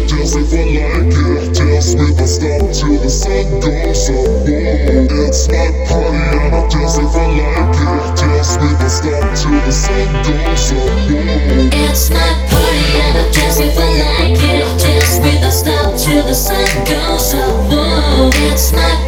Dance if I like it. Dance with us stop till the sun goes up. Whoa, it's my party and I dance if I like it. Dance with us stop till the sun goes up. Whoa, it's my party and I dance if I like it. Dance with us stop till the sun goes up. Whoa, it's my